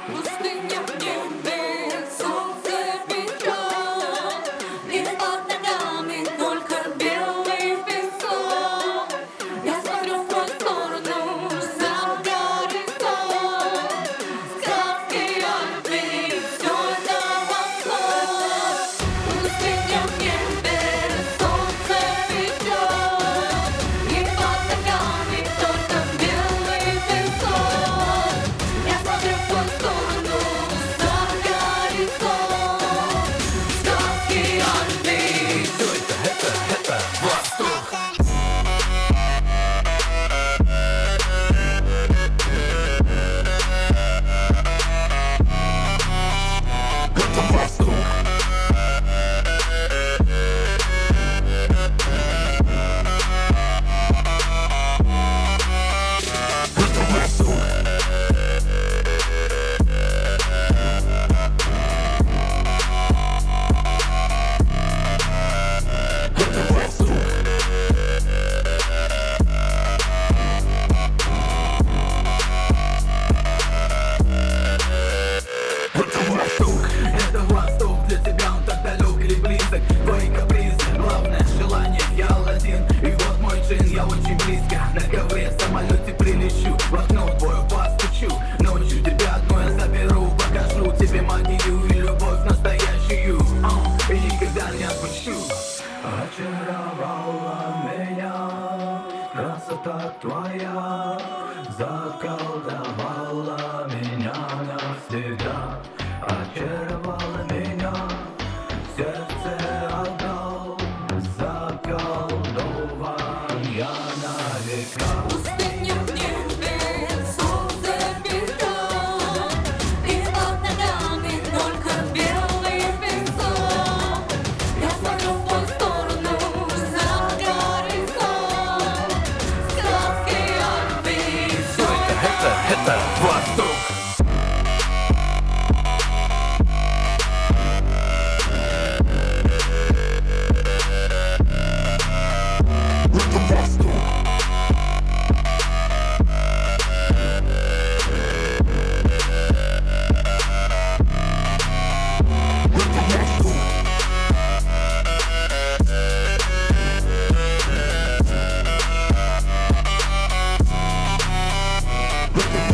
Пустыня в небе, солнце печет, и под ногами только белый песок. Я смотрю в твою сторону, за горизонт. Сказки о любви, все это восход. Пустыня в небе, солнце печет, и под ногами только белый песок. Я смотрю в твою сторону, за горизонт. Сказки о любви. Все это Восток. Это Восток. Это Восток. Это Восток. Это Восток. Это Восток, для тебя он так далек или близок. Твои капризы, главное желание, я Аладдин. И вот мой джин, я очень близко. На ковре в самолете прилечу, в окно твое постучу. Ночью тебя одну я заберу, покажу тебе магию и любовь настоящую. И никогда не отпущу. Очаровала меня красота твоя, заколдовала меня навсегда. Очаровала меня, сердце отдал, заколдован я навека. Пустыня в небе, солнце печет, и под ногами только белый песок. Я смотрю в твою сторону, за горизонт. Сказки о любви, все Это Восток. Это Восток. Это Восток. Это